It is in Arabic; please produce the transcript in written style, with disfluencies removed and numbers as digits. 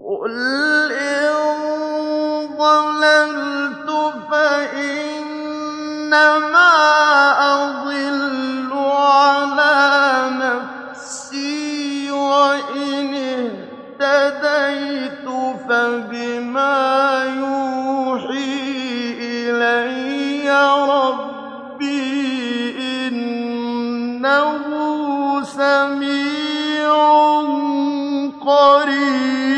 قُلْ إِن ضَلَلْتُ فَإِنَّمَا أَضِلُّ عَلَىٰ نَفْسِي ۖ وَإِنِ اهْتَدَيْتُ فَبِمَا يُوحِي إِلَيَّ رَبِّي ۚ إِنَّهُ سَمِيعٌ قَرِيبٌ.